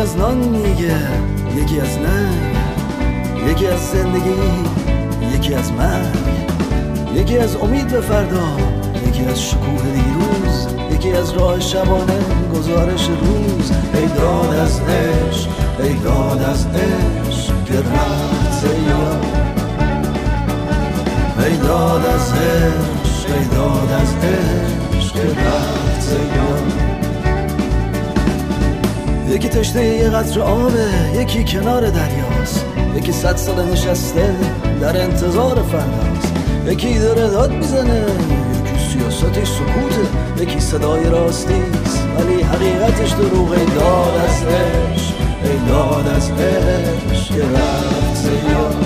از نان میگه، یکی از ننگ، یکی از زندگی، یکی از مرگ، یکی از امید به فردا، یکی از شکوه دیروز، یکی از راه شبانه گزارش روز. ای داد از عشق، ای داد از عشق که رفت سیاه، ای داد از عشق، ای داد از عشق که رفت سیاه. یکی تشنه یه قطره آبه، یکی کنار دریاست، یکی 100 سال نشسته در انتظار فرداست، یکی داره داد میزنه، یکی سیاستش سکوته، یکی صدای راستیست ولی حقیقتش دروغ. ای داد از عشق، ای داد از عشق که رفت سیاه،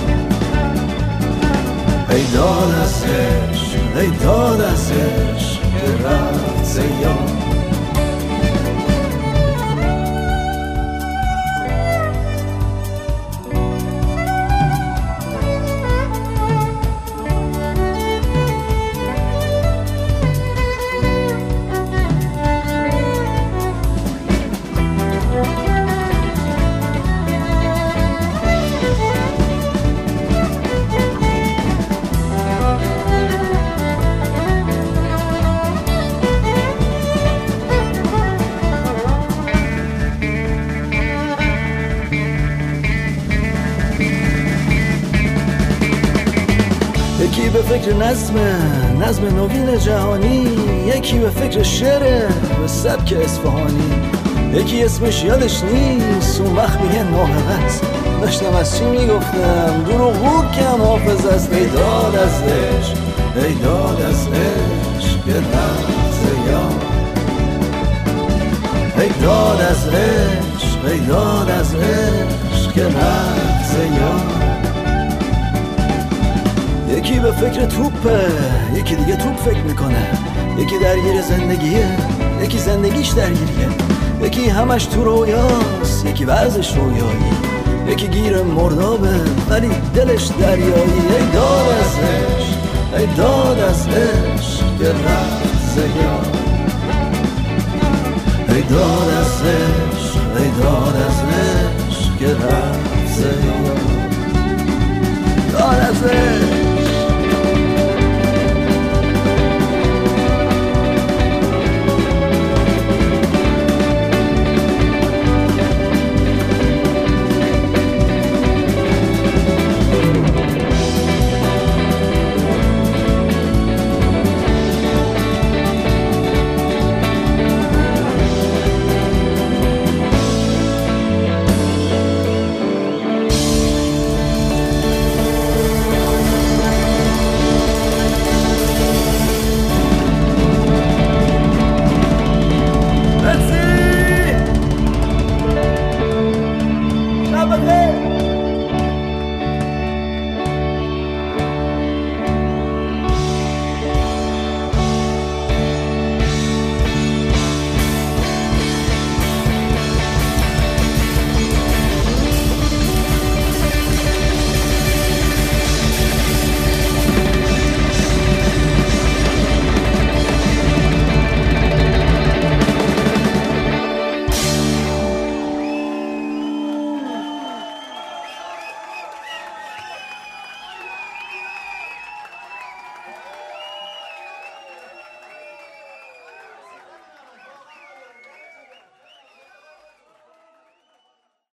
ای داد از عشق، ای داد از عشق که رفت سیاه. یکی به فکر نظم نوین جهانی، یکی به فکر شعر به سبک اصفهانی، یکی اسمش یادش نیست اون وقت میگه ناحقست. داشتم از چی میگفتم دروغ بود که هم حافظ است. ای داد از عشق، ای داد از عشق که رفت سیاه، ای داد از عشق، ای داد از عشق که رفت سیاه. یکی به فکر توپه، یکی دیگه توپ فکر میکنه، یکی درگیر زندگیه، یکی زندگیش درگیریه، یکی همش تو رویاست، یکی بعضش رویایی، یکی گیر مردابه ولی دلش دریایی. ای داد از عشق، ای داد از عشق که رفت سیاه، ای داد از عشق، ای داد از عشق که رفت سیاه.